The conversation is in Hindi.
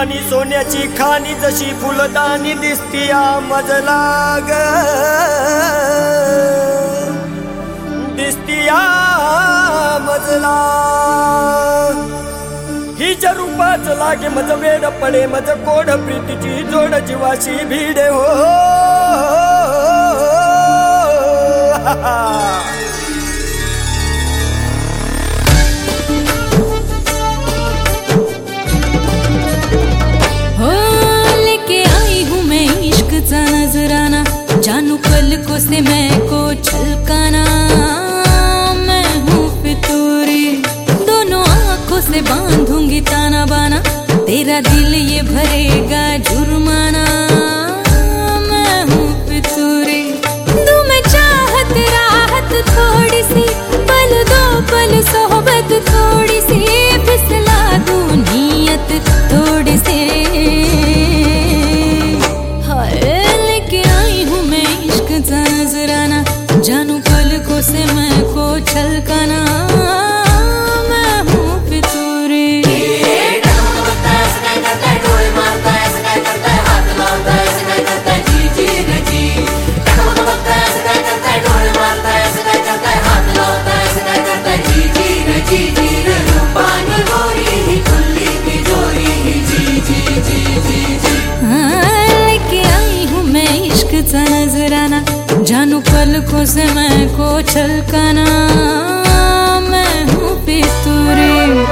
आणि सोन्याची खाणी जशी फुलदाणी दिसतीया मजला ग, दिसतीया मजला। हिच्या रूपाच लागे मज वेड पडे, मज कोड प्रीतीची जोड जीवाशी भिडे हो। नजराना जानू पलकों से मैं को छलकाना, मैं हूँ फितूरी दोनों आँखों से बांधूंगी ताना बाना, तेरा दिल ये भरेगा जुर्माना। मैं हूँ फितूरी दूँ मैं चाहत राहत थोड़ी सी, पल दो पल सोहबत थोड़ी सी, फिसला दूँ नीयत थोड़ी सी। नजराना जानू पलकों से मैं को छलकाना, मैं हूँ फितूरी। लेके आई हूँ मैं इश्क सा नजराना, जानू पलकों से मैं को छलकाना, मैं हूँ फितूरी।